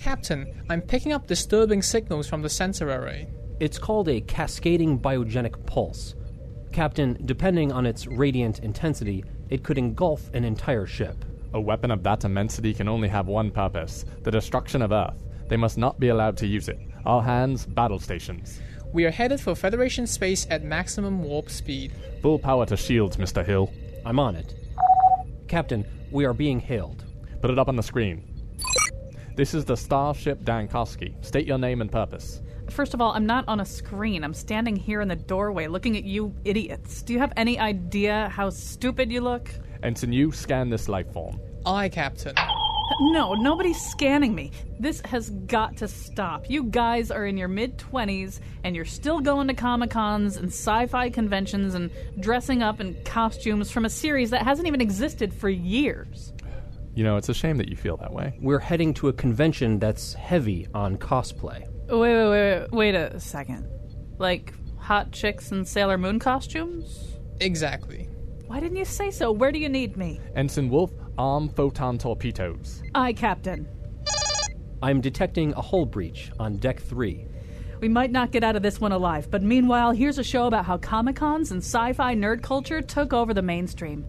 Captain, I'm picking up disturbing signals from the sensor array. It's called a cascading biogenic pulse. Captain, depending on its radiant intensity, it could engulf an entire ship. A weapon of that immensity can only have one purpose, the destruction of Earth. They must not be allowed to use it. All hands, battle stations. We are headed for Federation space at maximum warp speed. Full power to shields, Mr. Hill. I'm on it. Captain, we are being hailed. Put it up on the screen. This is the Starship Dankoski. State your name and purpose. First of all, I'm not on a screen. I'm standing here in the doorway looking at you idiots. Do you have any idea how stupid you look? Ensign, you scan this life form. Aye, Captain. No, nobody's scanning me. This has got to stop. You guys are in your mid-20s, and you're still going to Comic-Cons and sci-fi conventions and dressing up in costumes from a series that hasn't even existed for years. You know, it's a shame that you feel that way. We're heading to a convention that's heavy on cosplay. Wait a second. Like hot chicks in Sailor Moon costumes? Exactly. Why didn't you say so? Where do you need me? Ensign Wolf, arm photon torpedoes. Aye, Captain. I'm detecting a hull breach on Deck 3. We might not get out of this one alive, but meanwhile, here's a show about how Comic-Cons and sci-fi nerd culture took over the mainstream.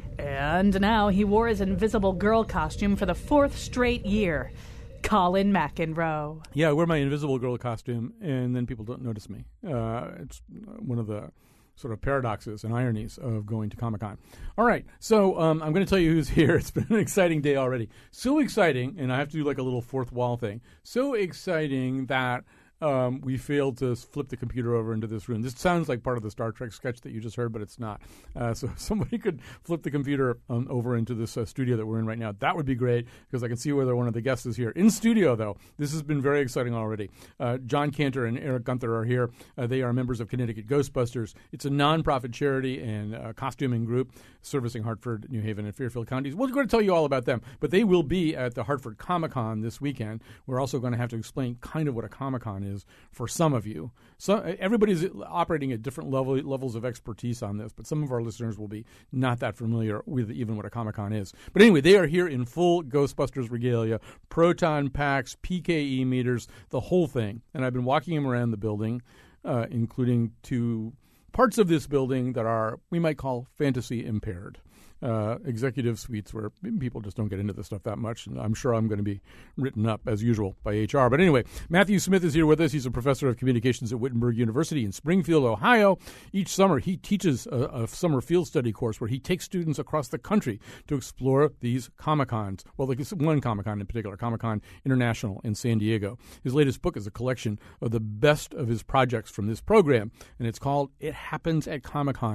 And now he wore his Invisible Girl costume for the 4th straight year. Colin McEnroe. Yeah, I wear my Invisible Girl costume, and then people don't notice me. It's one of the sort of paradoxes and ironies of going to Comic-Con. All right, so I'm going to tell you who's here. It's been an exciting day already. So exciting, and I have to do like a little fourth wall thing. So exciting that we failed to flip the computer over into this room. This sounds like part of the Star Trek sketch that you just heard, but it's not. So if somebody could flip the computer over into this studio that we're in right now, that would be great, because I can see whether one of the guests is here. In studio, though, this has been very exciting already. John Cantor and Eric Gunther are here. They are members of Connecticut Ghostbusters. It's a nonprofit charity and costuming group servicing Hartford, New Haven, and Fairfield counties. We're going to tell you all about them, but they will be at the Hartford Comic-Con this weekend. We're also going to have to explain kind of what a Comic-Con is for some of you. So everybody's operating at different levels of expertise on this, but some of our listeners will be not that familiar with even what a Comic-Con is. But anyway, they are here in full Ghostbusters regalia, proton packs, PKE meters, the whole thing. And I've been walking them around the building, including two parts of this building that are, we might call, fantasy impaired. Executive suites where people just don't get into this stuff that much. And I'm sure I'm going to be written up, as usual, by HR. But anyway, Matthew Smith is here with us. He's a professor of communications at Wittenberg University in Springfield, Ohio. Each summer, he teaches a summer field study course where he takes students across the country to explore these Comic-Cons. Well, like one Comic-Con in particular, Comic-Con International in San Diego. His latest book is a collection of the best of his projects from this program, and it's called It Happens at Comic-Con.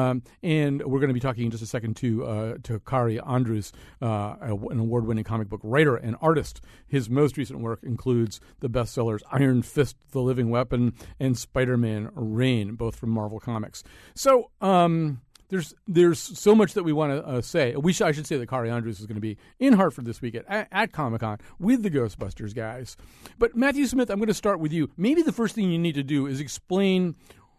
And we're going to be talking in just a second to Kari Andrews, an award-winning comic book writer and artist. His most recent work includes the bestsellers Iron Fist, The Living Weapon, and Spider-Man Reign, both from Marvel Comics. So there's so much that we want to say. I should say that Kari Andrews is going to be in Hartford this weekend at Comic-Con with the Ghostbusters guys. But Matthew Smith, I'm going to start with you. Maybe the first thing you need to do is explain.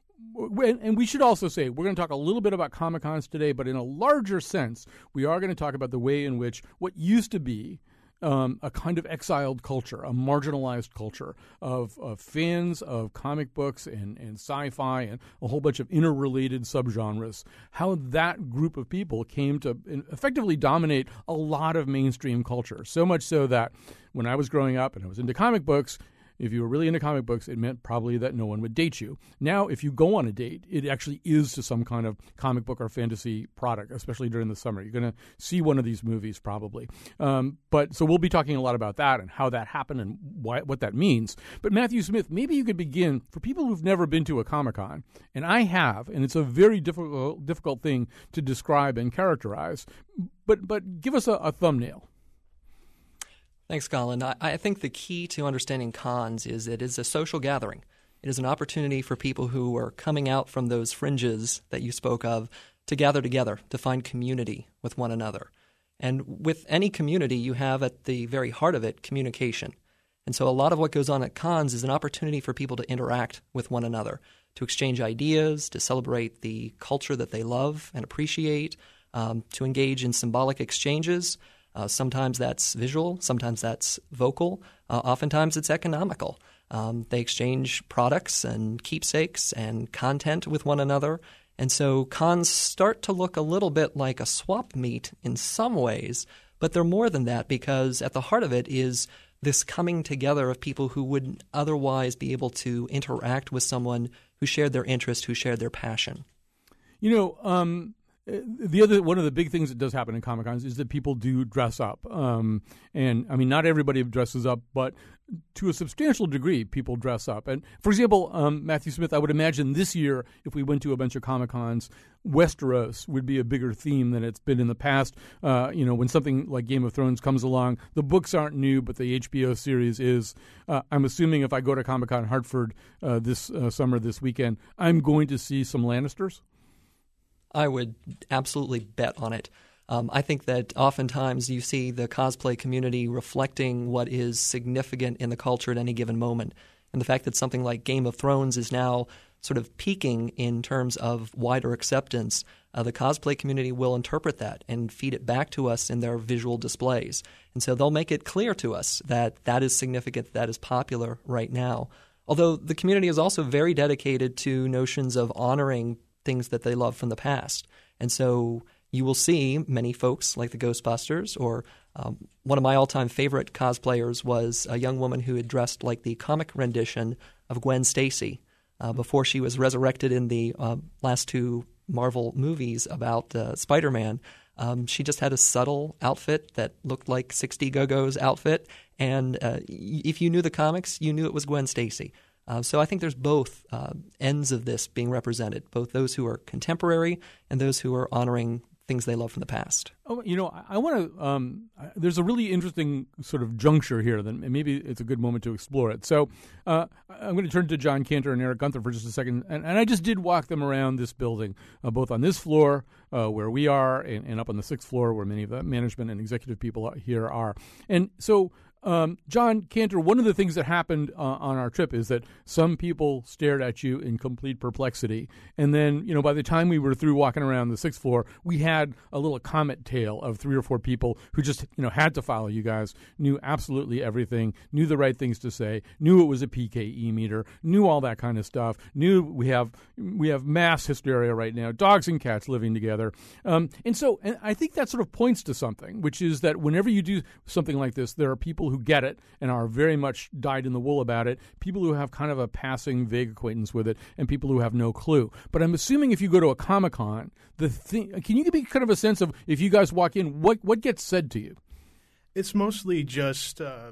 And we should also say, we're going to talk a little bit about Comic-Cons today, but in a larger sense, we are going to talk about the way in which what used to be a kind of exiled culture, a marginalized culture of fans of comic books and sci-fi and a whole bunch of interrelated subgenres, how that group of people came to effectively dominate a lot of mainstream culture. So much so that when I was growing up and I was into comic books, if you were really into comic books, it meant probably that no one would date you. Now, if you go on a date, it actually is to some kind of comic book or fantasy product, especially during the summer. You're going to see one of these movies probably. But so we'll be talking a lot about that and how that happened and what that means. But Matthew Smith, maybe you could begin, for people who've never been to a Comic-Con, and I have, and it's a very difficult thing to describe and characterize, but give us a thumbnail. Thanks, Colin. I think the key to understanding cons is it is a social gathering. It is an opportunity for people who are coming out from those fringes that you spoke of to gather together, to find community with one another. And with any community, you have at the very heart of it communication. And so a lot of what goes on at cons is an opportunity for people to interact with one another, to exchange ideas, to celebrate the culture that they love and appreciate, to engage in symbolic exchanges. Sometimes that's visual, sometimes that's vocal, oftentimes it's economical. They exchange products and keepsakes and content with one another. And so cons start to look a little bit like a swap meet in some ways, but they're more than that because at the heart of it is this coming together of people who wouldn't otherwise be able to interact with someone who shared their interest, who shared their passion. You know, the other one of the big things that does happen in Comic-Cons is that people do dress up. And I mean, not everybody dresses up, but to a substantial degree, people dress up. And for example, Matthew Smith, I would imagine this year, if we went to a bunch of Comic-Cons, Westeros would be a bigger theme than it's been in the past. You know, when something like Game of Thrones comes along, the books aren't new, but the HBO series is. I'm assuming if I go to Comic-Con Hartford this summer, this weekend, I'm going to see some Lannisters. I would absolutely bet on it. I think that oftentimes you see the cosplay community reflecting what is significant in the culture at any given moment. And the fact that something like Game of Thrones is now sort of peaking in terms of wider acceptance, the cosplay community will interpret that and feed it back to us in their visual displays. And so they'll make it clear to us that that is significant, that is popular right now. Although the community is also very dedicated to notions of honoring things that they love from the past. And so you will see many folks like the Ghostbusters, or one of my all-time favorite cosplayers was a young woman who had dressed like the comic rendition of Gwen Stacy before she was resurrected in the last two Marvel movies about Spider-Man. She just had a subtle outfit that looked like 60 Go-Go's outfit, and if you knew the comics, you knew it was Gwen Stacy. So I think there's both ends of this being represented, both those who are contemporary and those who are honoring things they love from the past. Oh, you know, I want to. There's a really interesting sort of juncture here. That maybe it's a good moment to explore it. So I'm going to turn to John Cantor and Eric Gunther for just a second, and I just did walk them around this building, both on this floor where we are, and up on the 6th floor where many of the management and executive people here are, and so. John Cantor, one of the things that happened on our trip is that some people stared at you in complete perplexity. And then, you know, by the time we were through walking around the 6th floor, we had a little comet tail of 3 or 4 people who just, you know, had to follow you guys, knew absolutely everything, knew the right things to say, knew it was a PKE meter, knew all that kind of stuff, knew we have mass hysteria right now, dogs and cats living together. And I think that sort of points to something, which is that whenever you do something like this, there are people who get it and are very much dyed in the wool about it, people who have kind of a passing, vague acquaintance with it, and people who have no clue. But I'm assuming if you go to a Comic-Con, can you give me kind of a sense of, if you guys walk in, what gets said to you? It's mostly just a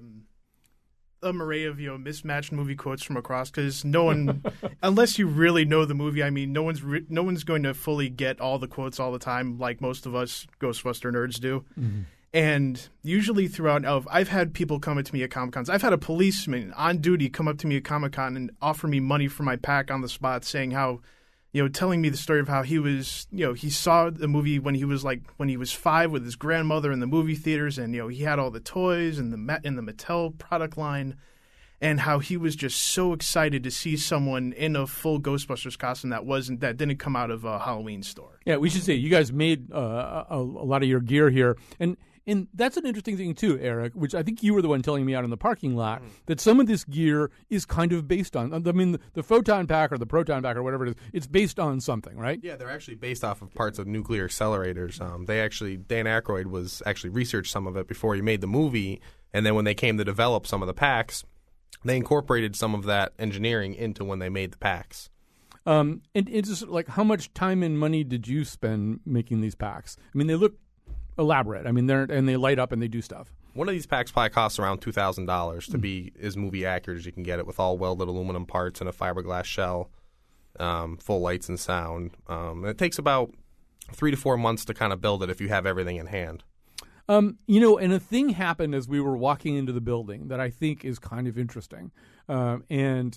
array of mismatched movie quotes from across, because no one, unless you really know the movie, I mean, no one's going to fully get all the quotes all the time, like most of us Ghostbuster nerds do. Mm-hmm. And usually throughout, I've had people come up to me at Comic-Cons. I've had a policeman on duty come up to me at Comic-Con and offer me money for my pack on the spot, saying how, telling me the story of how he was, he saw the movie when he was 5 with his grandmother in the movie theaters, and he had all the toys and the Mattel product line, and how he was just so excited to see someone in a full Ghostbusters costume that didn't come out of a Halloween store. Yeah, we should say you guys made a lot of your gear here, and that's an interesting thing, too, Eric, which I think you were the one telling me out in the parking lot, that some of this gear is kind of based on, I mean, the photon pack or the proton pack or whatever it is, it's based on something, right? Yeah, they're actually based off of parts of nuclear accelerators. Dan Aykroyd was actually researched some of it before he made the movie, and then when they came to develop some of the packs, they incorporated some of that engineering into when they made the packs. And it's just like, how much time and money did you spend making these packs? I mean, they look elaborate. I mean, they light up and they do stuff. One of these packs probably costs around $2,000 to be as movie accurate as you can get it, with all welded aluminum parts and a fiberglass shell, full lights and sound. It takes about 3 to 4 months to kind of build it if you have everything in hand. And a thing happened as we were walking into the building that I think is kind of interesting, and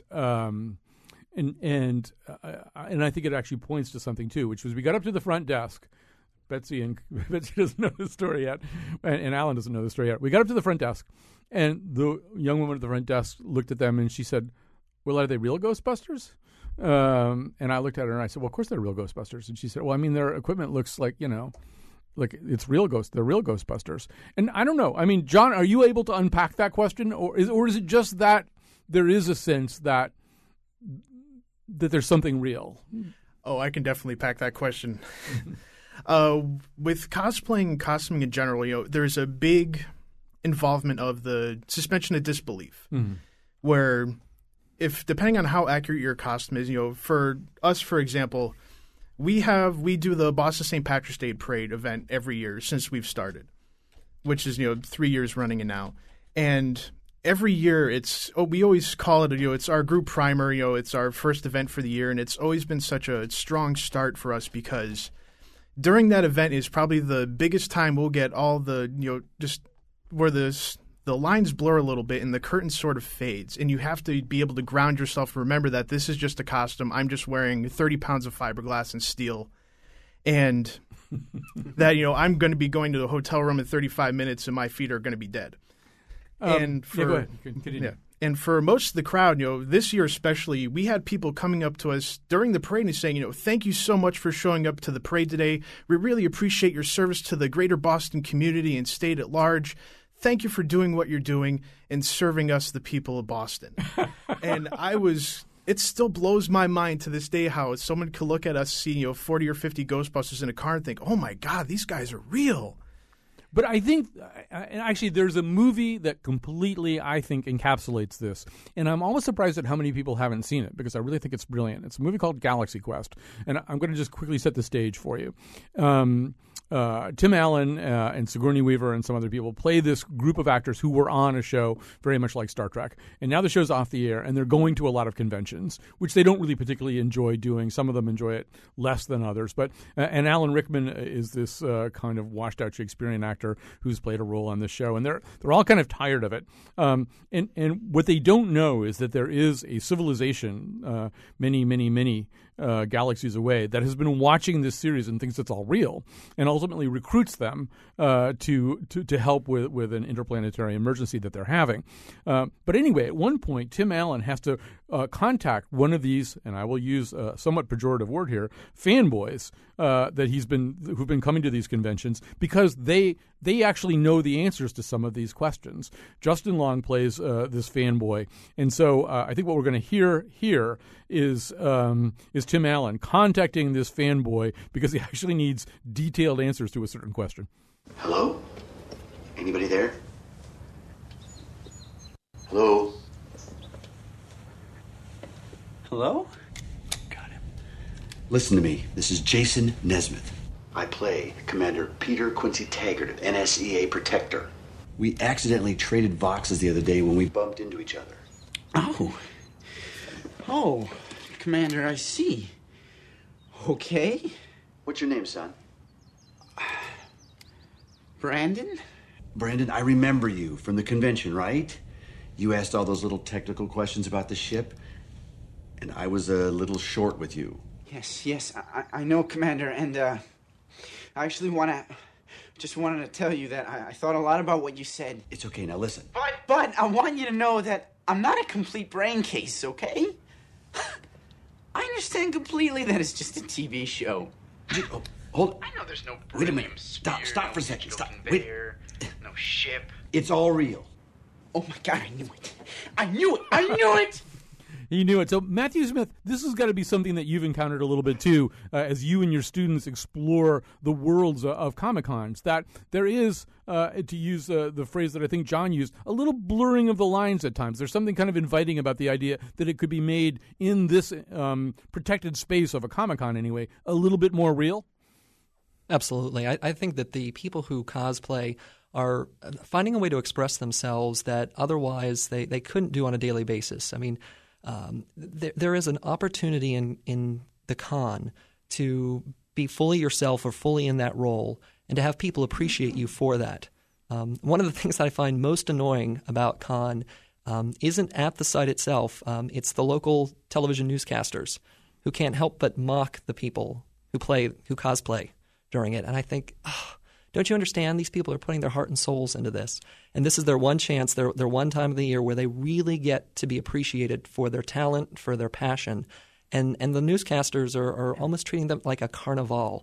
I think it actually points to something too, which was we got up to the front desk. Betsy doesn't know the story yet, and Alan doesn't know the story yet. We got up to the front desk, and the young woman at the front desk looked at them, and she said, "Well, are they real Ghostbusters?" And I looked at her, and I said, "Well, of course they're real Ghostbusters." And she said, "Well, I mean, their equipment looks like, like it's real they're real Ghostbusters. And I don't know. I mean, John, are you able to unpack that question, or is it just that there is a sense that there's something real? Oh, I can definitely pack that question. With cosplaying and costuming in general, there's a big involvement of the suspension of disbelief, where if depending on how accurate your costume is, for us, for example, we do the Boston St. Patrick's Day Parade event every year since we've started, which is 3 years running and now, and every year we always call it it's our group primer, it's our first event for the year, and it's always been such a strong start for us because during that event is probably the biggest time we'll get all the just where the lines blur a little bit and the curtain sort of fades, and you have to be able to ground yourself and remember that this is just a costume. I'm just wearing 30 pounds of fiberglass and steel, and that I'm going to be going to the hotel room in 35 minutes and my feet are going to be dead. And go ahead. Continue. And for most of the crowd, this year especially, we had people coming up to us during the parade and saying, thank you so much for showing up to the parade today. We really appreciate your service to the greater Boston community and state at large. Thank you for doing what you're doing and serving us, the people of Boston. And it still blows my mind to this day how someone could look at us, see 40 or 50 Ghostbusters in a car and think, oh my God, these guys are real. But I think, actually, there's a movie that completely, I think, encapsulates this. And I'm almost surprised at how many people haven't seen it because I really think it's brilliant. It's a movie called Galaxy Quest. And I'm going to just quickly set the stage for you. Tim Allen and Sigourney Weaver and some other people play this group of actors who were on a show very much like Star Trek. And now the show's off the air, and they're going to a lot of conventions, which they don't really particularly enjoy doing. Some of them enjoy it less than others. But and Alan Rickman is this kind of washed-out Shakespearean actor who's played a role on this show, and they're all kind of tired of it. And what they don't know is that there is a civilization many galaxies away that has been watching this series and thinks it's all real, and ultimately recruits them to help with an interplanetary emergency that they're having. But anyway, at one point, Tim Allen has to contact one of these, and I will use a somewhat pejorative word here, fanboys who've been coming to these conventions because they actually know the answers to some of these questions. Justin Long plays this fanboy, and so I think what we're going to hear here is Tim Allen contacting this fanboy because he actually needs detailed answers to a certain question. Hello? Anybody there? Hello? Hello? Got him. Listen to me. This is Jason Nesmith. I play Commander Peter Quincy Taggart of NSEA Protector. We accidentally traded Voxes the other day when we bumped into each other. Oh, Commander, I see. Okay. What's your name, son? Brandon? Brandon, I remember you from the convention, right? You asked all those little technical questions about the ship, and I was a little short with you. Yes, I know, Commander, and I actually just wanted to tell you that I thought a lot about what you said. It's okay, now listen. But I want you to know that I'm not a complete brain case, okay? I understand completely that it's just a TV show. Oh, hold. I know there's no Wait a minute. Spear, Stop for a second. Stop. Wait. No ship. It's all real. Oh my God, I knew it! He knew it. So, Matthew Smith, this has got to be something that you've encountered a little bit, too, as you and your students explore the worlds of Comic-Cons, that there is, to use the phrase that I think John used, a little blurring of the lines at times. There's something kind of inviting about the idea that it could be made in this protected space of a Comic-Con, anyway, a little bit more real. Absolutely. I think that the people who cosplay are finding a way to express themselves that otherwise they couldn't do on a daily basis. I mean, there is an opportunity in the con to be fully yourself or fully in that role and to have people appreciate you for that. One of the things that I find most annoying about con isn't at the site itself. It's the local television newscasters who can't help but mock the people who cosplay during it. And I think, don't you understand? These people are putting their heart and souls into this. And this is their one chance, their one time of the year where they really get to be appreciated for their talent, for their passion. And the newscasters are almost treating them like a carnival.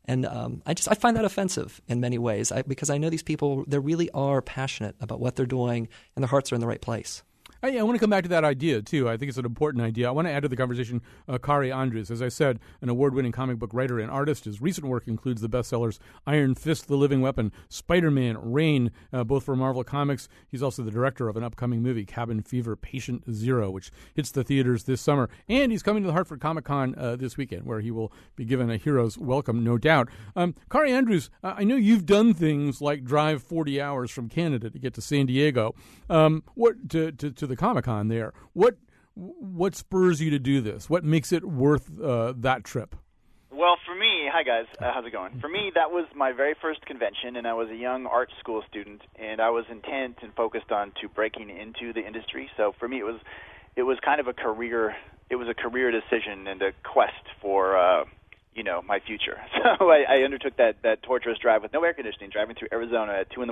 And I find that offensive in many ways because I know these people, they really are passionate about what they're doing and their hearts are in the right place. I want to come back to that idea, too. I think it's an important idea. I want to add to the conversation Kari Andrews. As I said, an award-winning comic book writer and artist. His recent work includes the bestsellers Iron Fist, The Living Weapon, Spider-Man, Reign, both for Marvel Comics. He's also the director of an upcoming movie, Cabin Fever, Patient Zero, which hits the theaters this summer. And he's coming to the Hartford Comic-Con this weekend, where he will be given a hero's welcome, no doubt. Kari Andrews, I know you've done things like drive 40 hours from Canada to get to San Diego. What to the Comic-Con there. What spurs you to do this? What makes it worth that trip? Well, for me, hi guys, how's it going? For me, that was my very first convention, and I was a young art school student, and I was intent and focused on breaking into the industry. So for me, it was kind of a career. It was a career decision and a quest for my future. So I undertook that torturous drive with no air conditioning, driving through Arizona at 2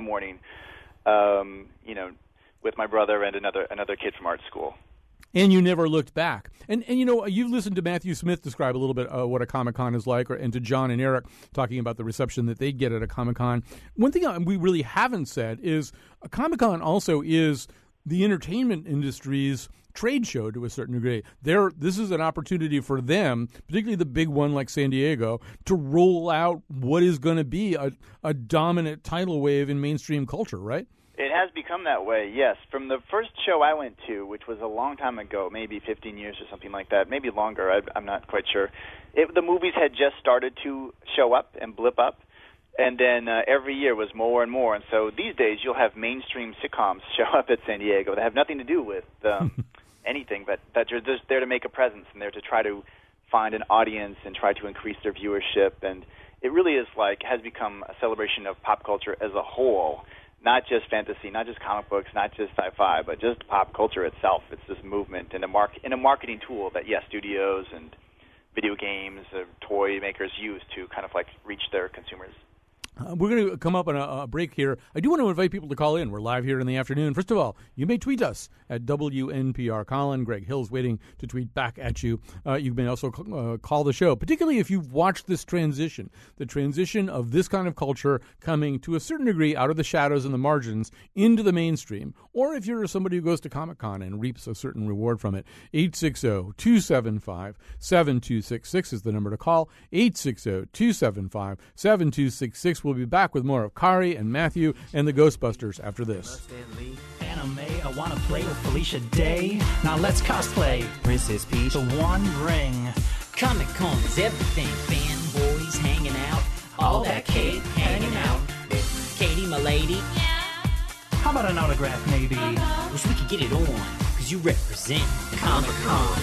a.m. With my brother and another kid from art school. And you never looked back. And you've listened to Matthew Smith describe a little bit what a Comic-Con is like, and to John and Eric talking about the reception that they get at a Comic-Con. One thing we really haven't said is a Comic-Con also is the entertainment industry's trade show to a certain degree. This is an opportunity for them, particularly the big one like San Diego, to roll out what is going to be a dominant tidal wave in mainstream culture, right? It has become that way, yes. From the first show I went to, which was a long time ago, maybe 15 years or something like that, maybe longer, I'm not quite sure, the movies had just started to show up and blip up, and then every year was more and more. And so these days you'll have mainstream sitcoms show up at San Diego that have nothing to do with anything, but that are just there to make a presence and there to try to find an audience and try to increase their viewership. And it really is has become a celebration of pop culture as a whole. Not just fantasy, not just comic books, not just sci-fi, but just pop culture itself. It's this movement and a marketing tool that, studios and video games, toy makers use to kind of reach their consumers. We're going to come up on a break here. I do want to invite people to call in. We're live here in the afternoon. First of all, you may tweet us at WNPR Colin. Greg Hill's waiting to tweet back at you. You may also call the show, particularly if you've watched this transition, the transition of this kind of culture coming to a certain degree out of the shadows and the margins into the mainstream, or if you're somebody who goes to Comic-Con and reaps a certain reward from it. 860-275-7266 is the number to call. 860-275-7266. We'll be back with more of Kari and Matthew and the Ghostbusters after this. Anime, I want to play with Felicia Day. Now let's cosplay Princess Peach. The One Ring. Comic-Con is everything. Fanboys hanging out. All that Kate hanging out. Katie, my lady. Yeah. How about an autograph, maybe? Wish we could get it on, because you represent Comic-Con.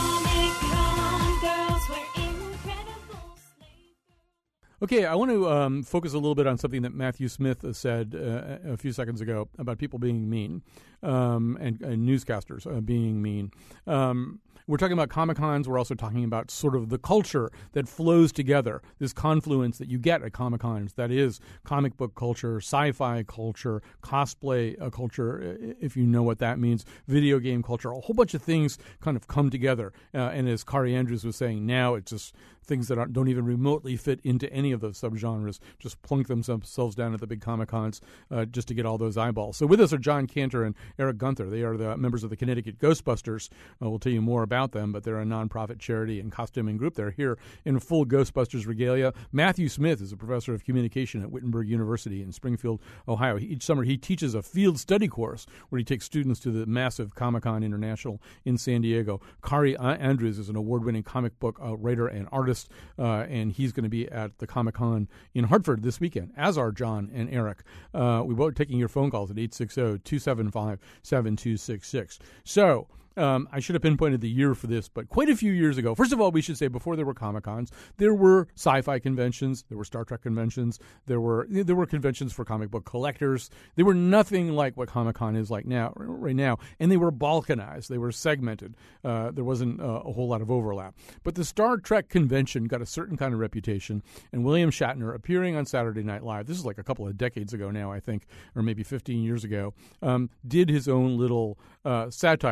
Okay, I want to focus a little bit on something that Matthew Smith said a few seconds ago about people being mean and newscasters being mean. We're talking about Comic-Cons. We're also talking about sort of the culture that flows together, this confluence that you get at Comic-Cons. That is comic book culture, sci-fi culture, cosplay culture, if you know what that means, video game culture. A whole bunch of things kind of come together. And as Kari Andrews was saying, now it's just things that don't even remotely fit into any of those subgenres, just plunk themselves down at the big Comic-Cons just to get all those eyeballs. So with us are John Cantor and Eric Gunther. They are the members of the Connecticut Ghostbusters. We'll tell you more about them, but they're a nonprofit charity and costuming group. They're here in full Ghostbusters regalia. Matthew Smith is a professor of communication at Wittenberg University in Springfield, Ohio. Each summer he teaches a field study course where he takes students to the massive Comic-Con International in San Diego. Kari Andrews is an award-winning comic book writer and artist, and he's going to be at the Comic-Con in Hartford this weekend, as are John and Eric. We both taking your phone calls at 860-275-7266. So I should have pinpointed the year for this, but quite a few years ago. First of all, we should say before there were Comic-Cons, there were sci-fi conventions, there were Star Trek conventions, there were conventions for comic book collectors. They were nothing like what Comic-Con is like right now, and they were balkanized. They were segmented. There wasn't a whole lot of overlap. But the Star Trek convention got a certain kind of reputation, and William Shatner, appearing on Saturday Night Live, this is like a couple of decades ago now, I think, or maybe 15 years ago, did his own little satire. And I think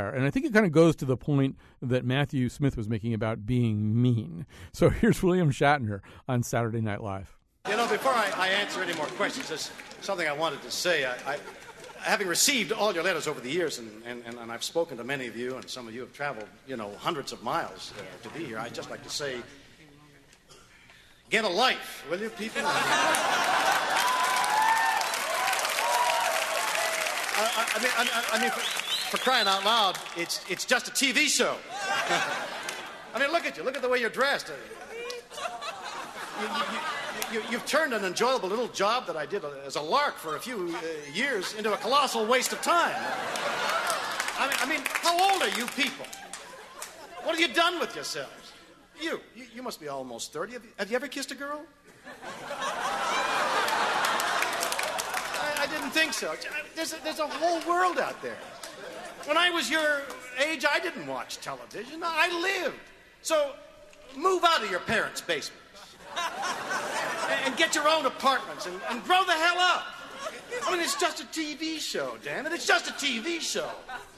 it kind of goes to the point that Matthew Smith was making about being mean. So here's William Shatner on Saturday Night Live. You know, before I answer any more questions, there's something I wanted to say. Having received all your letters over the years, and I've spoken to many of you, and some of you have traveled, hundreds of miles to be here, I'd just like to say, get a life, will you, people? I mean, for crying out loud, it's just a TV show. I mean, look at you. Look at the way you're dressed. You've turned an enjoyable little job that I did as a lark for a few years into a colossal waste of time. I mean, how old are you people? What have you done with yourselves? You must be almost 30. Have you ever kissed a girl? I didn't think so. There's a whole world out there. When I was your age, I didn't watch television. I lived. So move out of your parents' basement. And get your own apartments and grow the hell up. I mean, it's just a TV show, damn it. It's just a TV show.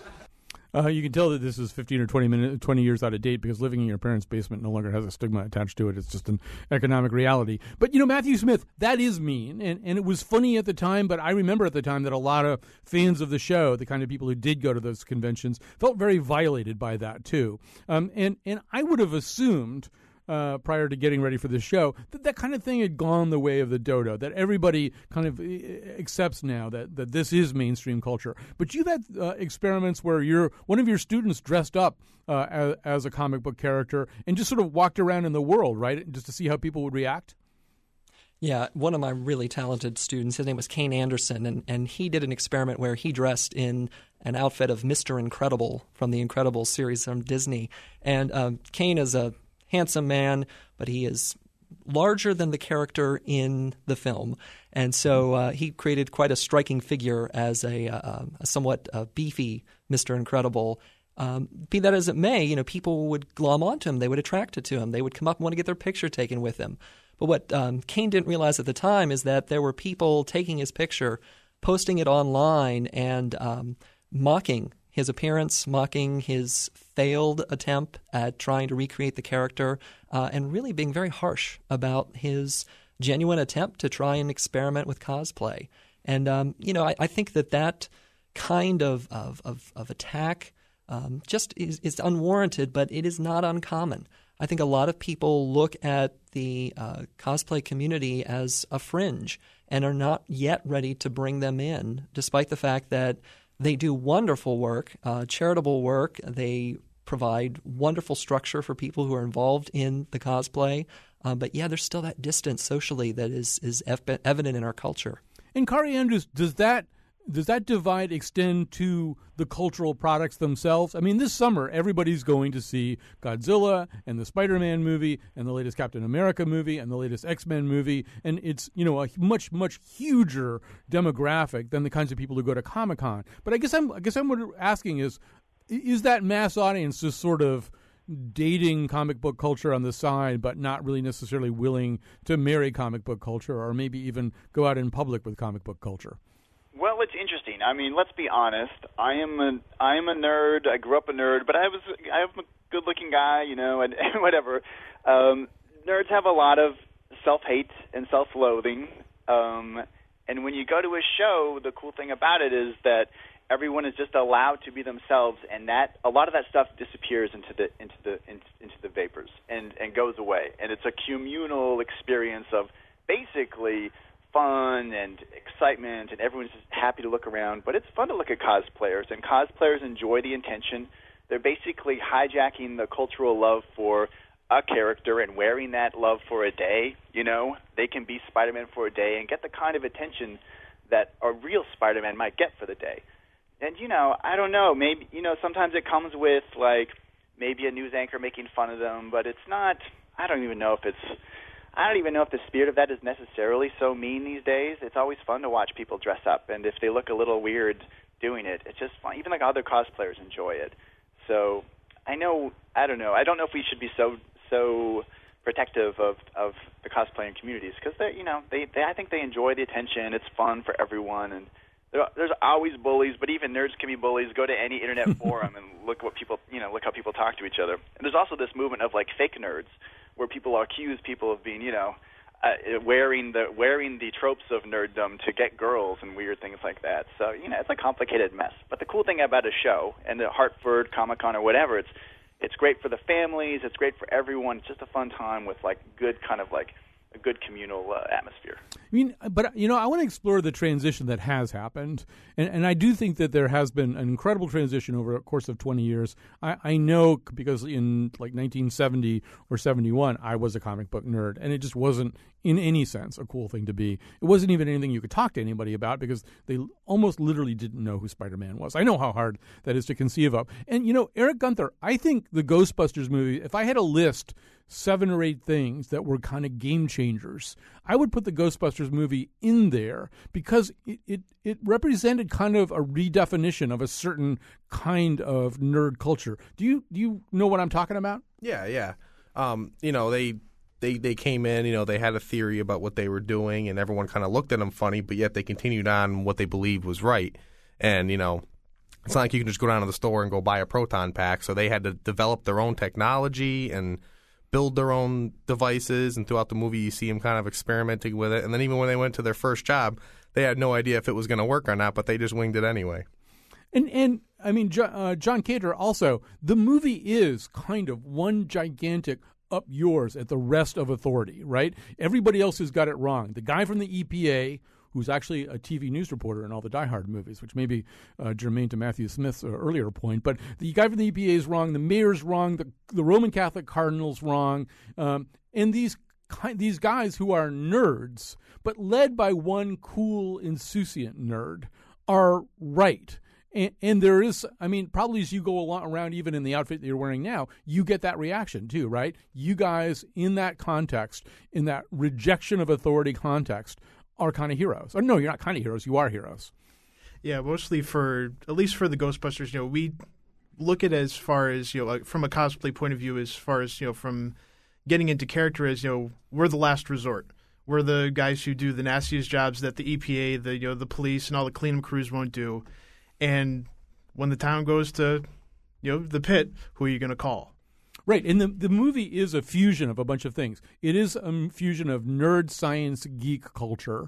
You can tell that this is 15 or 20 years out of date because living in your parents' basement no longer has a stigma attached to it. It's just an economic reality. But, Matthew Smith, that is mean. And it was funny at the time, but I remember at the time that a lot of fans of the show, the kind of people who did go to those conventions, felt very violated by that, too. And I would have assumed prior to getting ready for this show, that kind of thing had gone the way of the dodo, that everybody kind of accepts now that this is mainstream culture. But you've had experiments where one of your students dressed up as a comic book character and just sort of walked around in the world, right, just to see how people would react? Yeah, one of my really talented students, his name was Kane Anderson, and he did an experiment where he dressed in an outfit of Mr. Incredible from the Incredibles series from Disney. And Kane is a handsome man, but he is larger than the character in the film. And so he created quite a striking figure as a somewhat beefy Mr. Incredible. Be that as it may, people would glom onto him. They would attract it to him. They would come up and want to get their picture taken with him. But what Kane didn't realize at the time is that there were people taking his picture, posting it online, and mocking his appearance, mocking his failed attempt at trying to recreate the character, and really being very harsh about his genuine attempt to try and experiment with cosplay. And, I think that kind of attack just is unwarranted, but it is not uncommon. I think a lot of people look at the cosplay community as a fringe and are not yet ready to bring them in, despite the fact that they do wonderful work, charitable work. They provide wonderful structure for people who are involved in the cosplay. But there's still that distance socially that is evident in our culture. And Kari Andrews, does that divide extend to the cultural products themselves? I mean, this summer, everybody's going to see Godzilla and the Spider-Man movie and the latest Captain America movie and the latest X-Men movie. And it's, a much, much huger demographic than the kinds of people who go to Comic-Con. But I guess I'm asking is that mass audience just sort of dating comic book culture on the side, but not really necessarily willing to marry comic book culture or maybe even go out in public with comic book culture? Well, it's interesting. I mean, let's be honest. I am a nerd. I grew up a nerd, but I'm a good-looking guy, and whatever. Nerds have a lot of self-hate and self-loathing, and when you go to a show, the cool thing about it is that everyone is just allowed to be themselves, and that a lot of that stuff disappears into the vapors and goes away, and it's a communal experience of basically fun and excitement, and everyone's just happy to look around. But it's fun to look at cosplayers, and cosplayers enjoy the intention. They're basically hijacking the cultural love for a character and wearing that love for a day. They can be Spider-Man for a day and get the kind of attention that a real Spider-Man might get for the day. And, I don't know, maybe, sometimes it comes with, like, maybe a news anchor making fun of them, but it's not, I don't even know if the spirit of that is necessarily so mean these days. It's always fun to watch people dress up, and if they look a little weird doing it, it's just fun. Even like other cosplayers enjoy it. So I don't know if we should be so protective of the cosplaying communities because I think they enjoy the attention. It's fun for everyone, and there's always bullies, but even nerds can be bullies. Go to any internet forum and look what people, look how people talk to each other. And there's also this movement of like fake nerds, where people accuse people of being, wearing the tropes of nerddom to get girls and weird things like that. So it's a complicated mess. But the cool thing about a show and the Hartford Comic-Con or whatever, it's great for the families. It's great for everyone. It's just a fun time with good kind of a good communal atmosphere. I mean, but I want to explore the transition that has happened, and I do think that there has been an incredible transition over a course of 20 years. I know because in 1970 or 71, I was a comic book nerd, and it just wasn't in any sense a cool thing to be. It wasn't even anything you could talk to anybody about because they almost literally didn't know who Spider-Man was. I know how hard that is to conceive of. And Eric Gunther, I think the Ghostbusters movie, if I had a list 7 or 8 things that were kind of game changers, I would put the Ghostbusters movie in there because it represented kind of a redefinition of a certain kind of nerd culture. Do you know what I'm talking about? Yeah. They came in, they had a theory about what they were doing, and everyone kind of looked at them funny, but yet they continued on what they believed was right. And, it's not like you can just go down to the store and go buy a proton pack. So they had to develop their own technology and build their own devices, and throughout the movie you see them kind of experimenting with it. And then even when they went to their first job, they had no idea if it was going to work or not, but they just winged it anyway. And I mean, John Cater also, the movie is kind of one gigantic up yours at the rest of authority, right? Everybody else has got it wrong. The guy from the EPA, who's actually a TV news reporter in all the Die Hard movies, which may be germane to Matthew Smith's earlier point. But the guy from the EPA is wrong. The mayor's wrong. The Roman Catholic cardinal's wrong. And these guys who are nerds, but led by one cool, insouciant nerd, are right. And there is, I mean, probably as you go around, even in the outfit that you're wearing now, you get that reaction too, right? You guys, in that context, in that rejection of authority context, are kind of heroes. Or no, you're not kind of heroes. You are heroes. Yeah, mostly at least for the Ghostbusters, we look at it as far as, from a cosplay point of view, as far as, from getting into character as, we're the last resort. We're the guys who do the nastiest jobs that the EPA, the police, and all the cleanup crews won't do. And when the town goes to, the pit, who are you going to call? Right, and the movie is a fusion of a bunch of things. It is a fusion of nerd science geek culture,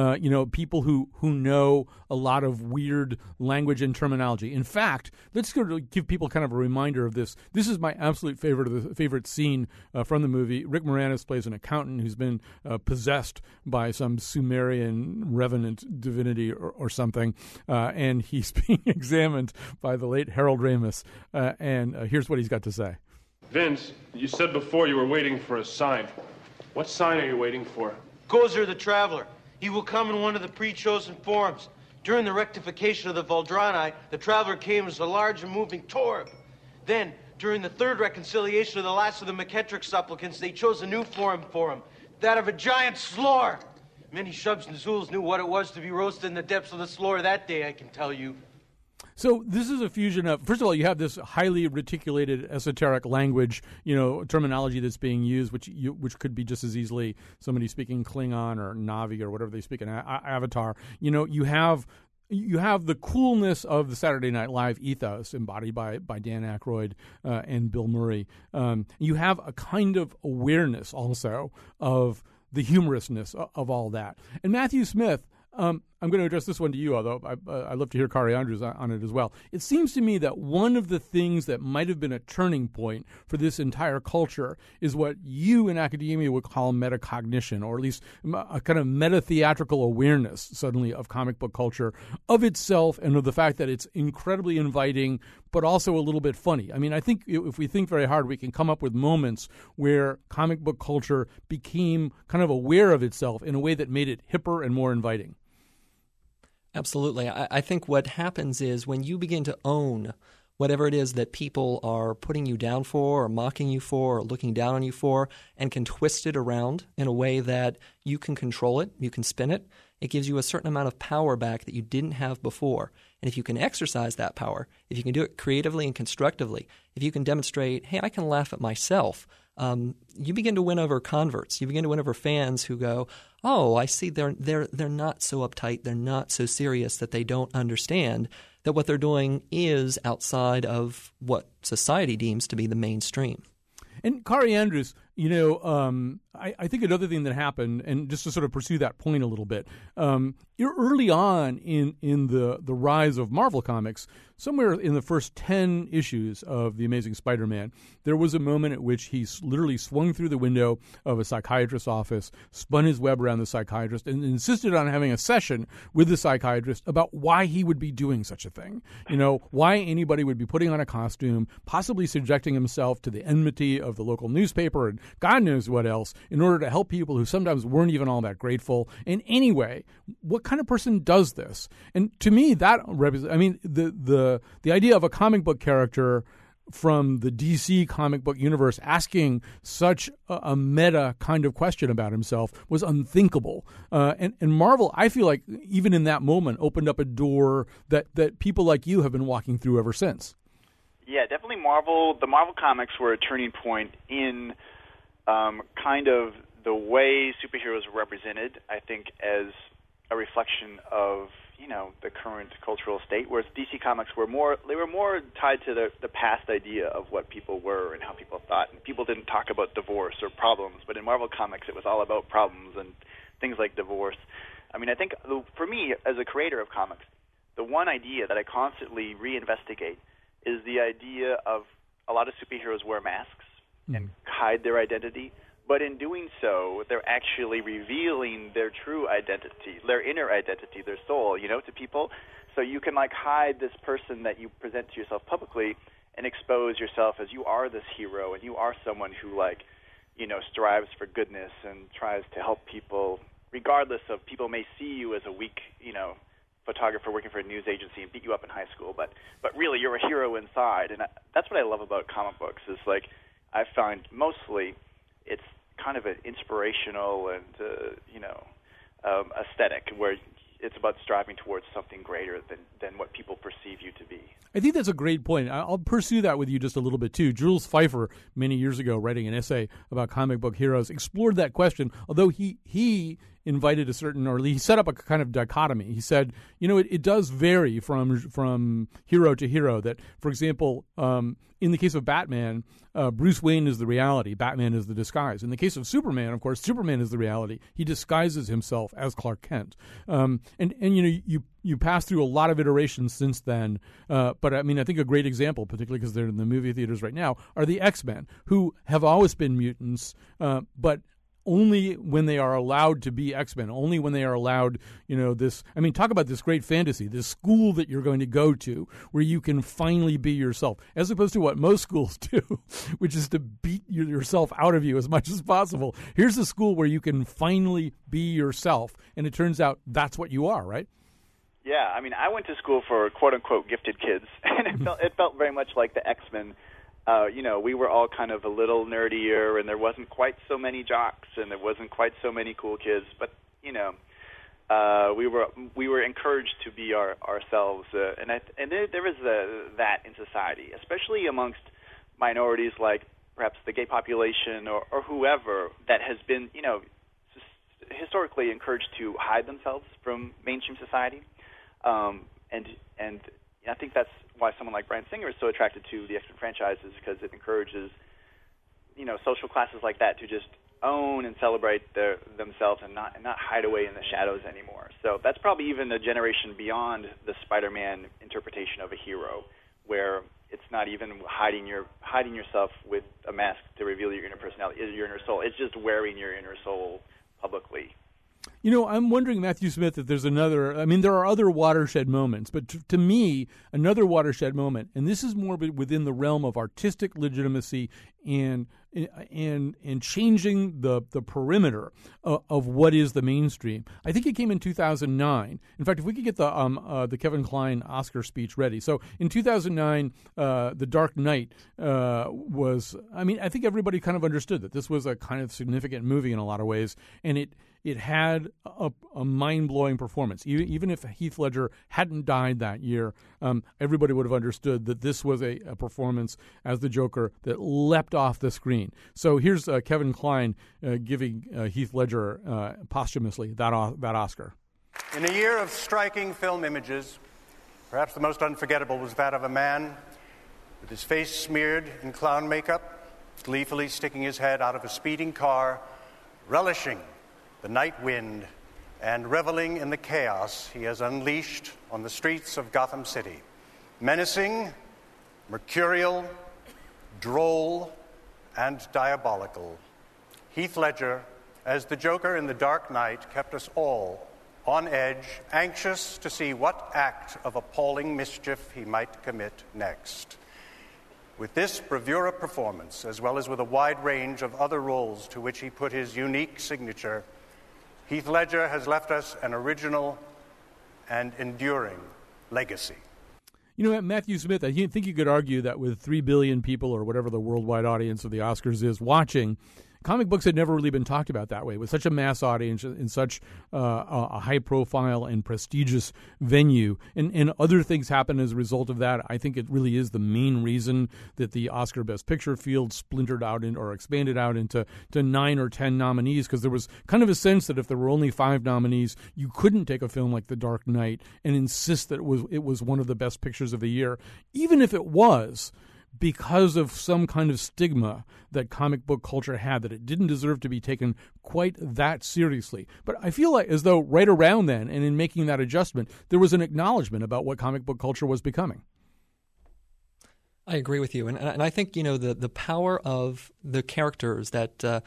people who know a lot of weird language and terminology. In fact, let's go to give people kind of a reminder of this. This is my absolute favorite scene from the movie. Rick Moranis plays an accountant who's been possessed by some Sumerian revenant divinity or something, and he's being examined by the late Harold Ramis. And here's what he's got to say. Vince, you said before you were waiting for a sign. What sign are you waiting for? Gozer the Traveler. He will come in one of the pre-chosen forms. During the rectification of the Voldrani, the Traveler came as a large and moving torb. Then, during the third reconciliation of the last of the McKettrick supplicants, they chose a new form for him, that of a giant slore. Many Shubs and Zools knew what it was to be roasted in the depths of the slore that day, I can tell you. So this is a fusion of, first of all, you have this highly reticulated esoteric language, terminology that's being used, which could be just as easily somebody speaking Klingon or Navi or whatever they speak in Avatar. You have the coolness of the Saturday Night Live ethos embodied by Dan Aykroyd and Bill Murray. You have a kind of awareness also of the humorousness of all that. And Matthew Smith, I'm going to address this one to you, although I'd love to hear Kari Andrews on it as well. It seems to me that one of the things that might have been a turning point for this entire culture is what you in academia would call metacognition, or at least a kind of meta-theatrical awareness suddenly of comic book culture, of itself and of the fact that it's incredibly inviting, but also a little bit funny. I mean, I think if we think very hard, we can come up with moments where comic book culture became kind of aware of itself in a way that made it hipper and more inviting. Absolutely. I think what happens is when you begin to own whatever it is that people are putting you down for or mocking you for or looking down on you for, and can twist it around in a way that you can control it, you can spin it, it gives you a certain amount of power back that you didn't have before. And if you can exercise that power, if you can do it creatively and constructively, if you can demonstrate, hey, I can laugh at myself, you begin to win over converts. You begin to win over fans who go, "Oh, I see. They're not so uptight. They're not so serious that they don't understand that what they're doing is outside of what society deems to be the mainstream." And Kari Andrews, I think another thing that happened, and just to sort of pursue that point a little bit, early on in the rise of Marvel Comics, somewhere in the first 10 issues of The Amazing Spider-Man, there was a moment at which he literally swung through the window of a psychiatrist's office, spun his web around the psychiatrist, and insisted on having a session with the psychiatrist about why he would be doing such a thing. Why anybody would be putting on a costume, possibly subjecting himself to the enmity of the local newspaper and God knows what else, in order to help people who sometimes weren't even all that grateful. And anyway, what kind of person does this? And to me, that represents, the idea of a comic book character from the DC comic book universe asking such a meta kind of question about himself was unthinkable. And Marvel, I feel like, even in that moment, opened up a door that people like you have been walking through ever since. Yeah, definitely Marvel. The Marvel comics were a turning point in kind of the way superheroes were represented, I think, as a reflection of the current cultural state, whereas DC Comics were more tied to the past idea of what people were and how people thought. And people didn't talk about divorce or problems, but in Marvel Comics it was all about problems and things like divorce. I mean, I think for me, as a creator of comics, the one idea that I constantly reinvestigate is the idea of a lot of superheroes wear masks and hide their identity. But in doing so, they're actually revealing their true identity, their inner identity, their soul, to people. So you can hide this person that you present to yourself publicly and expose yourself as you are this hero and you are someone who strives for goodness and tries to help people, regardless of people may see you as a weak, photographer working for a news agency and beat you up in high school, but really you're a hero inside. And that's what I love about comic books is I find mostly it's kind of an inspirational and aesthetic where it's about striving towards something greater than what people perceive you to be. I think that's a great point. I'll pursue that with you just a little bit too. Jules Feiffer, many years ago, writing an essay about comic book heroes, explored that question, although he invited he set up a kind of dichotomy. He said, it does vary from hero to hero. That, for example, in the case of Batman, Bruce Wayne is the reality. Batman is the disguise. In the case of Superman, of course, Superman is the reality. He disguises himself as Clark Kent. And you pass through a lot of iterations since then. But I mean, I think a great example, particularly because they're in the movie theaters right now, are the X-Men, who have always been mutants, but only when they are allowed to be X-Men, only when they are allowed, talk about this great fantasy, this school that you're going to go to where you can finally be yourself, as opposed to what most schools do, which is to beat yourself out of you as much as possible. Here's a school where you can finally be yourself, and it turns out that's what you are, right? Yeah, I mean, I went to school for quote-unquote gifted kids, and it felt very much like the X-Men. We were all kind of a little nerdier, and there wasn't quite so many jocks, and there wasn't quite so many cool kids. But we were encouraged to be ourselves, and there is that in society, especially amongst minorities like perhaps the gay population or whoever that has been historically encouraged to hide themselves from mainstream society, and I think that's why someone like Bryan Singer is so attracted to the X-Men franchises, because it encourages, social classes like that to just own and celebrate themselves and not hide away in the shadows anymore. So that's probably even a generation beyond the Spider-Man interpretation of a hero, where it's not even hiding yourself with a mask to reveal your inner personality, your inner soul. It's just wearing your inner soul publicly. I'm wondering, Matthew Smith, if there's there are other watershed moments, but to me, another watershed moment, and this is more within the realm of artistic legitimacy and changing the perimeter of what is the mainstream. I think it came in 2009. In fact, if we could get the Kevin Kline Oscar speech ready. So in 2009, The Dark Knight was, I think everybody kind of understood that this was a kind of significant movie in a lot of ways, and it had a mind-blowing performance. Even if Heath Ledger hadn't died that year, everybody would have understood that this was a performance as the Joker that leapt off the screen. So here's Kevin Kline giving Heath Ledger posthumously that Oscar. In a year of striking film images, perhaps the most unforgettable was that of a man with his face smeared in clown makeup, gleefully sticking his head out of a speeding car, relishing the night wind and reveling in the chaos he has unleashed on the streets of Gotham City. Menacing, mercurial, droll, and diabolical, Heath Ledger, as the Joker in The Dark Knight, kept us all on edge, anxious to see what act of appalling mischief he might commit next. With this bravura performance, as well as with a wide range of other roles to which he put his unique signature, Heath Ledger has left us an original and enduring legacy. You know, Matthew Smith, I think you could argue that with 3 billion people or whatever the worldwide audience of the Oscars is watching, comic books had never really been talked about that way, with such a mass audience in such a high-profile and prestigious venue. And other things happen as a result of that. I think it really is the main reason that the Oscar Best Picture field splintered out or expanded out into 9 or 10 nominees, because there was kind of a sense that if there were only 5 nominees, you couldn't take a film like The Dark Knight and insist that it was one of the best pictures of the year, even if it was, because of some kind of stigma that comic book culture had, that it didn't deserve to be taken quite that seriously. But I feel like as though right around then, and in making that adjustment, there was an acknowledgement about what comic book culture was becoming. I agree with you. And I think, the power of the characters that,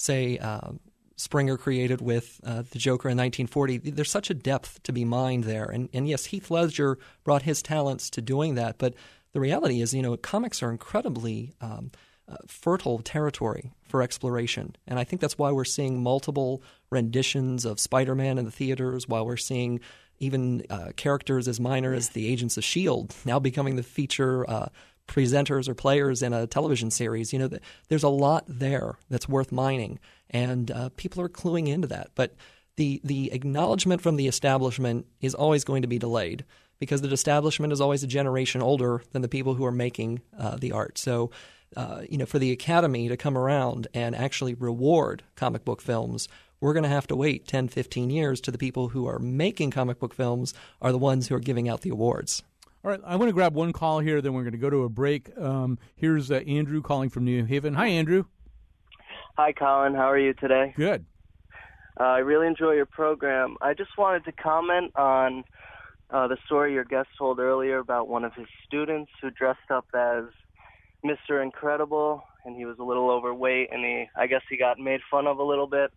Springer created with the Joker in 1940, there's such a depth to be mined there. And yes, Heath Ledger brought his talents to doing that, but the reality is, comics are incredibly fertile territory for exploration. And I think that's why we're seeing multiple renditions of Spider-Man in the theaters, while we're seeing even characters as minor as the Agents of S.H.I.E.L.D. now becoming the feature presenters or players in a television series. There's a lot there that's worth mining, and people are cluing into that. But the acknowledgement from the establishment is always going to be delayed, because the establishment is always a generation older than the people who are making the art. So, for the Academy to come around and actually reward comic book films, we're going to have to wait 10, 15 years to the people who are making comic book films are the ones who are giving out the awards. All right, I want to grab one call here, then we're going to go to a break. Here's Andrew calling from New Haven. Hi, Andrew. Hi, Colin. How are you today? Good. I really enjoy your program. I just wanted to comment on the story your guest told earlier about one of his students who dressed up as Mr. Incredible, and he was a little overweight, and I guess he got made fun of a little bit.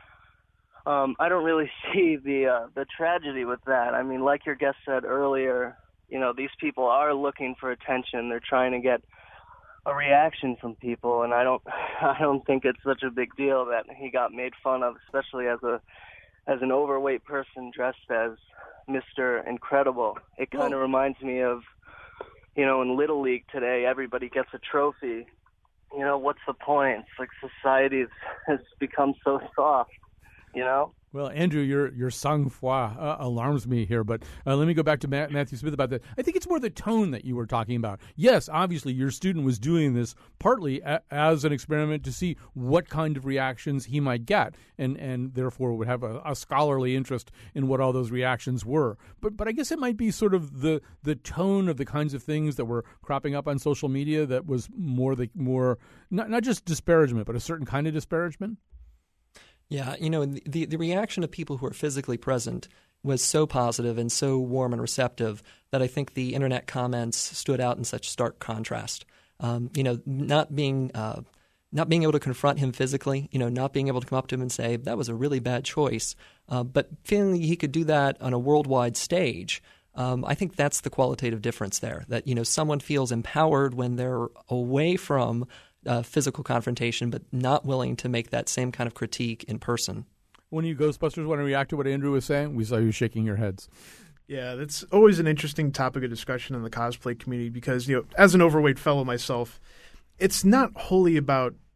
I don't really see the tragedy with that. I mean, like your guest said earlier, these people are looking for attention. They're trying to get a reaction from people, and I don't think it's such a big deal that he got made fun of, especially as an overweight person dressed as Mr. Incredible. It kind of reminds me of, in Little League today, everybody gets a trophy. What's the point? It's like society has become so soft, Well, Andrew, your sang-froid alarms me here, but let me go back to Matthew Smith about that. I think it's more the tone that you were talking about. Yes, obviously, your student was doing this partly as an experiment to see what kind of reactions he might get, and therefore would have a scholarly interest in what all those reactions were. But I guess it might be sort of the tone of the kinds of things that were cropping up on social media that was more not just disparagement, but a certain kind of disparagement. Yeah, the reaction of people who are physically present was so positive and so warm and receptive that I think the internet comments stood out in such stark contrast. Not being able to confront him physically, not being able to come up to him and say, that was a really bad choice, but feeling he could do that on a worldwide stage. I think that's the qualitative difference there, that, someone feels empowered when they're away from physical confrontation, but not willing to make that same kind of critique in person. When you Ghostbusters want to react to what Andrew was saying, we saw you shaking your heads. Yeah, that's always an interesting topic of discussion in the cosplay community because, as an overweight fellow myself, it's not wholly about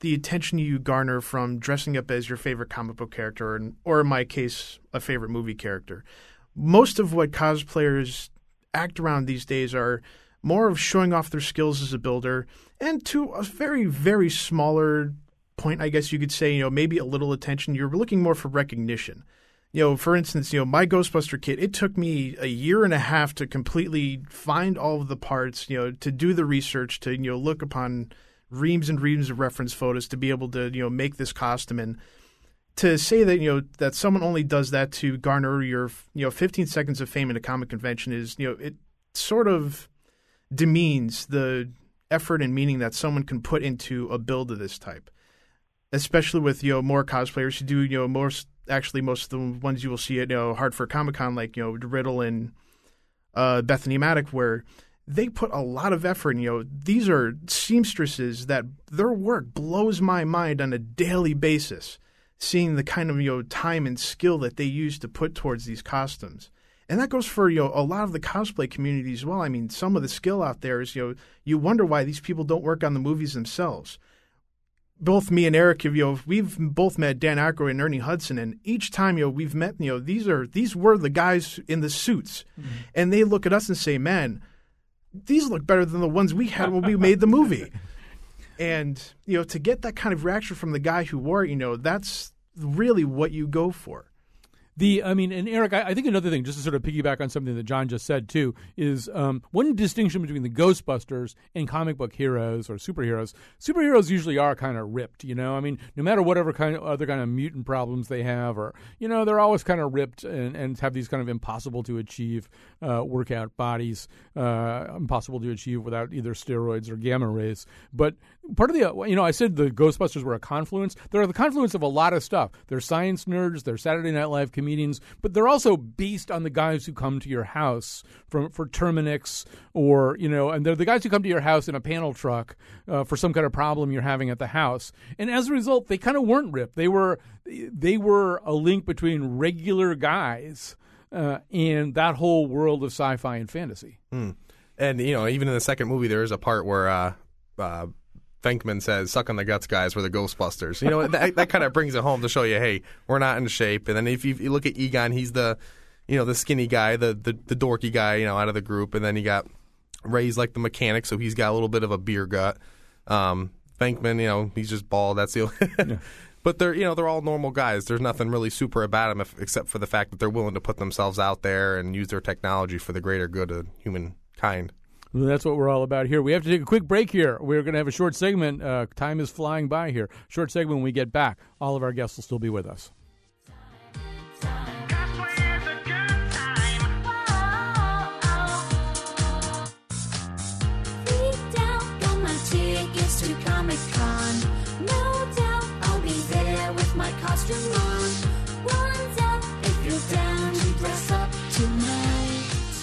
the attention you garner from dressing up as your favorite comic book character, or in my case, a favorite movie character. Most of what cosplayers act around these days are more of showing off their skills as a builder, and to a very, very smaller point, I guess you could say, maybe a little attention. You're looking more for recognition. For instance, my Ghostbuster kit, it took me a year and a half to completely find all of the parts, to do the research, to, look upon reams and reams of reference photos to be able to, make this costume. And to say that, that someone only does that to garner your, 15 seconds of fame at a comic convention is, it sort of demeans the effort and meaning that someone can put into a build of this type. Especially with, more cosplayers who do, most of the ones you will see at, Hartford Comic Con, like, Riddle and Bethany Maddock, where they put a lot of effort. These are seamstresses that their work blows my mind on a daily basis, seeing the kind of, time and skill that they use to put towards these costumes. And that goes for, a lot of the cosplay community as well. I mean, some of the skill out there is, you wonder why these people don't work on the movies themselves. Both me and Eric, we've both met Dan Aykroyd and Ernie Hudson, and each time, we've met, these were the guys in the suits, and they look at us and say, "Man, these look better than the ones we had when we made the movie." And to get that kind of reaction from the guy who wore it, that's really what you go for. And Eric, I think another thing, just to sort of piggyback on something that John just said too, is one distinction between the Ghostbusters and comic book heroes or superheroes. Superheroes usually are kind of ripped, no matter whatever kind of other kind of mutant problems they have, or they're always kind of ripped and have these kind of impossible to achieve workout bodies, impossible to achieve without either steroids or gamma rays. But part of the, I said the Ghostbusters were a confluence. They're the confluence of a lot of stuff. They're science nerds. They're Saturday Night Live comedians, but they're also based on the guys who come to your house for Terminix, or and they're the guys who come to your house in a panel truck for some kind of problem you're having at the house. And as a result, they kind of weren't ripped. They were a link between regular guys and that whole world of sci-fi and fantasy. And even in the second movie, there is a part where Venkman says, "Suck on the guts, guys, we're the Ghostbusters." That kind of brings it home to show you, hey, we're not in shape. And then if you look at Egon, he's the skinny guy, the dorky guy, out of the group. And then you got Ray's like the mechanic, so he's got a little bit of a beer gut. Venkman, he's just bald. That's the only. But they're all normal guys. There's nothing really super about them except for the fact that they're willing to put themselves out there and use their technology for the greater good of humankind. Well, that's what we're all about here. We have to take a quick break here. We're going to have a short segment. Time is flying by here. Short segment when we get back. All of our guests will still be with us. To Comic-Con, no doubt I'll be there with my costume on. One's up if you're down to dress up tonight.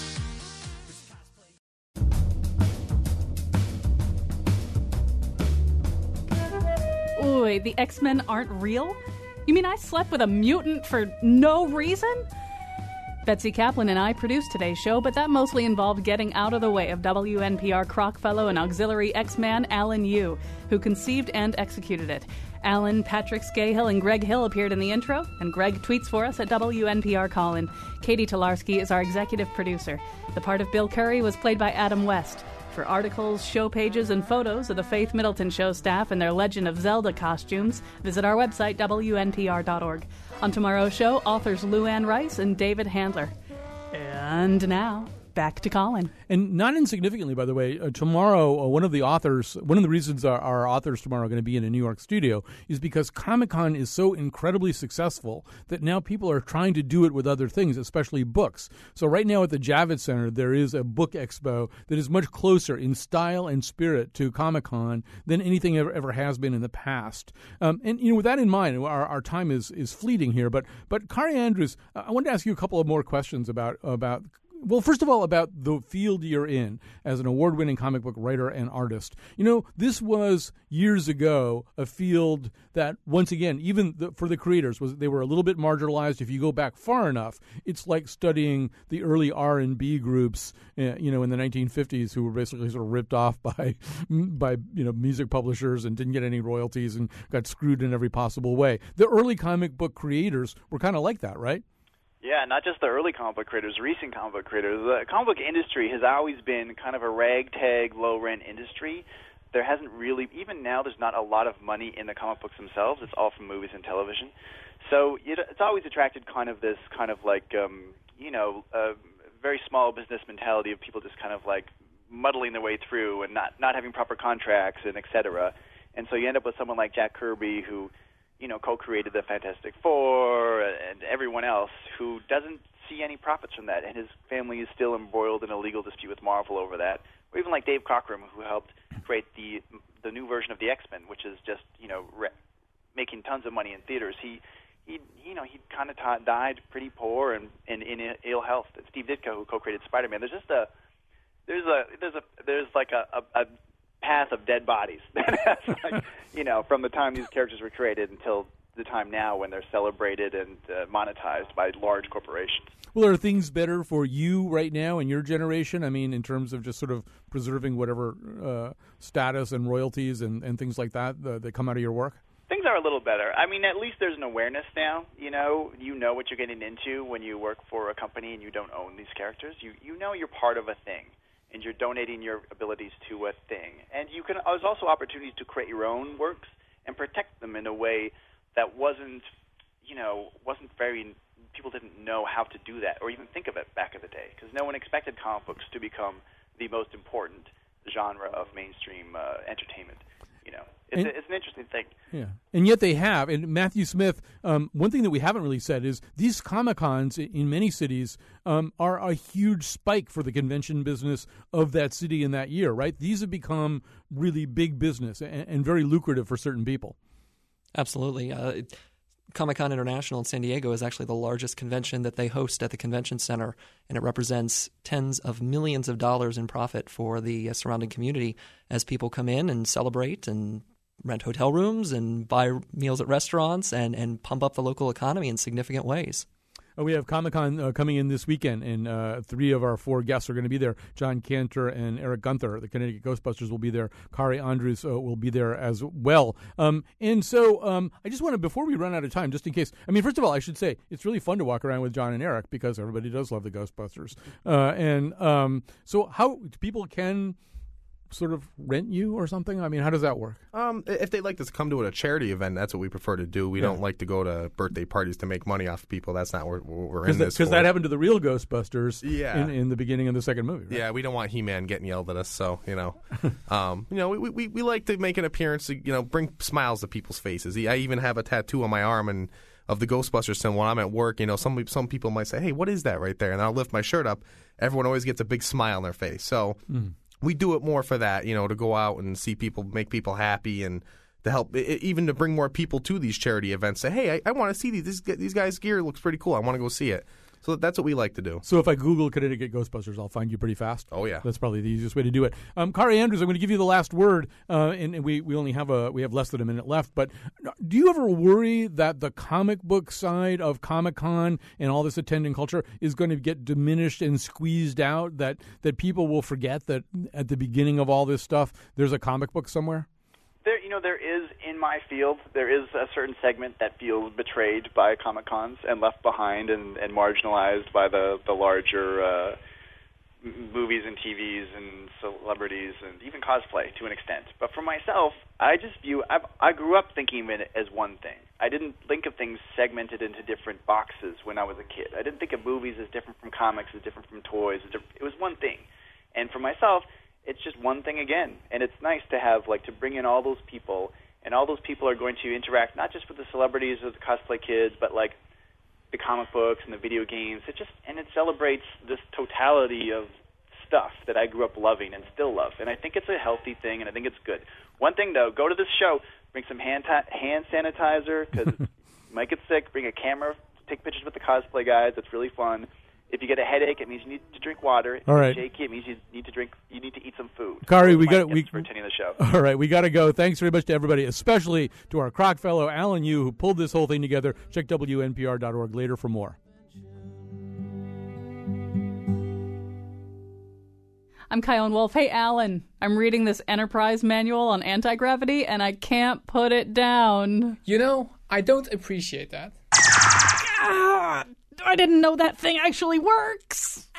Ooh, the X-Men aren't real? You mean I slept with a mutant for no reason? Betsy Kaplan and I produced today's show, but that mostly involved getting out of the way of WNPR Croc Fellow and auxiliary X-Man Alan Yu, who conceived and executed it. Alan, Patrick Scahill, and Greg Hill appeared in the intro, and Greg tweets for us at WNPR Colin. Katie Tolarski is our executive producer. The part of Bill Curry was played by Adam West. For articles, show pages, and photos of the Faith Middleton Show staff and their Legend of Zelda costumes, visit our website, WNPR.org. On tomorrow's show, authors Lou Ann Rice and David Handler. And now, back to Colin. And not insignificantly, by the way, tomorrow, one of the reasons our authors tomorrow are going to be in a New York studio is because Comic-Con is so incredibly successful that now people are trying to do it with other things, especially books. So right now at the Javits Center, there is a book expo that is much closer in style and spirit to Comic-Con than anything ever has been in the past. And with that in mind, our time is fleeting here, but Kari Andrews, I wanted to ask you a couple of more questions about Well, first of all, about the field you're in as an award-winning comic book writer and artist. This was years ago a field that, once again, even for the creators, they were a little bit marginalized. If you go back far enough, it's like studying the early R&B groups, in the 1950s, who were basically sort of ripped off by music publishers and didn't get any royalties and got screwed in every possible way. The early comic book creators were kind of like that, right? Yeah, not just the early comic book creators, recent comic book creators. The comic book industry has always been kind of a ragtag, low-rent industry. There hasn't really, even now, there's not a lot of money in the comic books themselves. It's all from movies and television. So it's always attracted kind of this kind of like, very small business mentality of people just kind of like muddling their way through and not having proper contracts and et cetera. And so you end up with someone like Jack Kirby who, co-created the Fantastic Four and everyone else who doesn't see any profits from that, and his family is still embroiled in a legal dispute with Marvel over that. Or even like Dave Cockrum, who helped create the new version of the X-Men, which is just making tons of money in theaters. He kind of died pretty poor and in ill health. And Steve Ditko, who co-created Spider-Man, there's like a path of dead bodies from the time these characters were created until the time now when they're celebrated and monetized by large corporations. Well, are things better for you right now in your generation? I mean, in terms of just sort of preserving whatever status and royalties and things like that that come out of your work? Things are a little better. I mean, at least there's an awareness now. You know what you're getting into when you work for a company and you don't own these characters. You know you're part of a thing, and you're donating your abilities to a thing. And there's also opportunities to create your own works and protect them in a way that wasn't very, people didn't know how to do that or even think of it back in the day, because no one expected comic books to become the most important genre of mainstream entertainment. It's an interesting thing. Yeah, and yet they have. And Matthew Smith, one thing that we haven't really said is these Comic-Cons in many cities are a huge spike for the convention business of that city in that year, right? These have become really big business and very lucrative for certain people. Absolutely. Comic-Con International in San Diego is actually the largest convention that they host at the convention center, and it represents tens of millions of dollars in profit for the surrounding community as people come in and celebrate and rent hotel rooms and buy meals at restaurants and pump up the local economy in significant ways. We have Comic-Con coming in this weekend, and 3 of our 4 guests are going to be there. John Cantor and Eric Gunther, the Connecticut Ghostbusters, will be there. Kari Andrews will be there as well. And so I just want to, before we run out of time, just in case, first of all, I should say, it's really fun to walk around with John and Eric because everybody does love the Ghostbusters. So how people can sort of rent you or something? I mean, how does that work? If they'd like to come to a charity event, that's what we prefer to do. We don't like to go to birthday parties to make money off people. That's not what we're in this for. Because that happened to the real Ghostbusters in the beginning of the second movie, right? Yeah, we don't want He-Man getting yelled at us, so, we like to make an appearance to, bring smiles to people's faces. I even have a tattoo on my arm of the Ghostbusters symbol. When I'm at work, some people might say, hey, what is that right there? And I'll lift my shirt up. Everyone always gets a big smile on their face. So we do it more for that, to go out and see people, make people happy, and to help, even to bring more people to these charity events. Say, hey, I want to see these guys' gear looks pretty cool. I want to go see it. So that's what we like to do. So if I Google Connecticut Ghostbusters, I'll find you pretty fast? Oh, yeah. That's probably the easiest way to do it. Kari Andrews, I'm going to give you the last word, and we only have less than a minute left. But do you ever worry that the comic book side of Comic-Con and all this attending culture is going to get diminished and squeezed out, that people will forget that at the beginning of all this stuff, there's a comic book somewhere? There is, in my field, there is a certain segment that feels betrayed by Comic-Cons and left behind and marginalized by the larger movies and TVs and celebrities and even cosplay to an extent. But for myself, I just I grew up thinking of it as one thing. I didn't think of things segmented into different boxes when I was a kid. I didn't think of movies as different from comics, as different from toys. It was one thing. And for myself, it's just one thing again, and it's nice to have, to bring in all those people, and all those people are going to interact not just with the celebrities or the cosplay kids, but the comic books and the video games. It celebrates this totality of stuff that I grew up loving and still love, and I think it's a healthy thing, and I think it's good. One thing though, go to this show, bring some hand sanitizer because you might get sick. Bring a camera, take pictures with the cosplay guys. It's really fun. If you get a headache, it means you need to drink water. If All right. you're shaky, it means you need to eat some food. Kari, for attending the show. All right, we got to go. Thanks very much to everybody, especially to our Croc fellow, Alan Yu, who pulled this whole thing together. Check WNPR.org later for more. I'm Kyone Wolf. Hey, Alan, I'm reading this Enterprise manual on anti-gravity, and I can't put it down. You know, I don't appreciate that. I didn't know that thing actually works.